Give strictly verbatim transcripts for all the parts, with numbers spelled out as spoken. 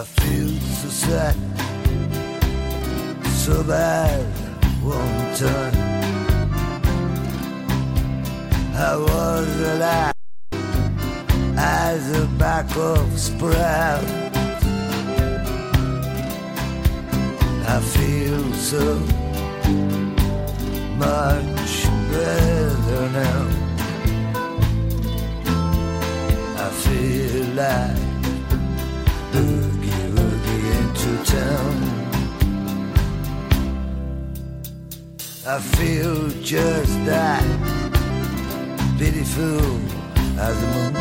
I feel so sad, so bad one time. I was alive as a back of sprout. I feel so much better now. I feel like boogie woogie into town. I feel just that beautiful as the moon,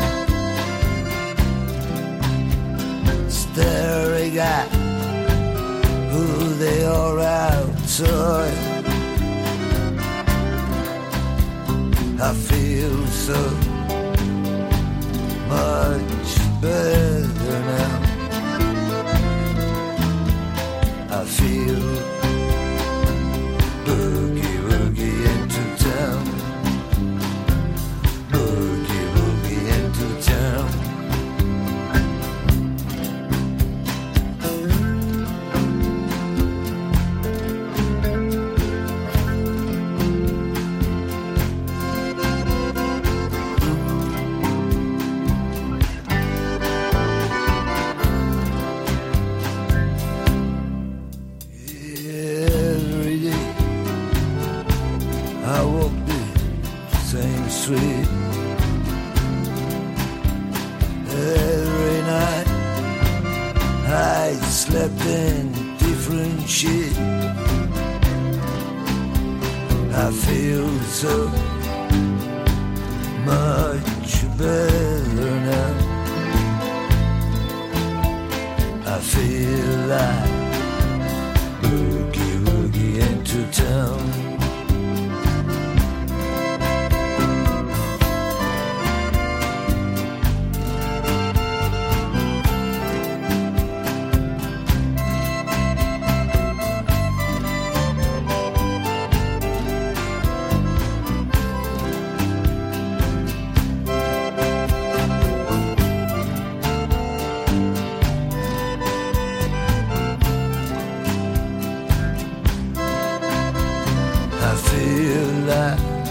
staring at who they are outside. I feel so much better now. I feel boogie woogie into town. Boogie woogie into town. I walk the same street every night. I slept in different shit. I feel so much better now. I feel like boogie woogie into town. I feel like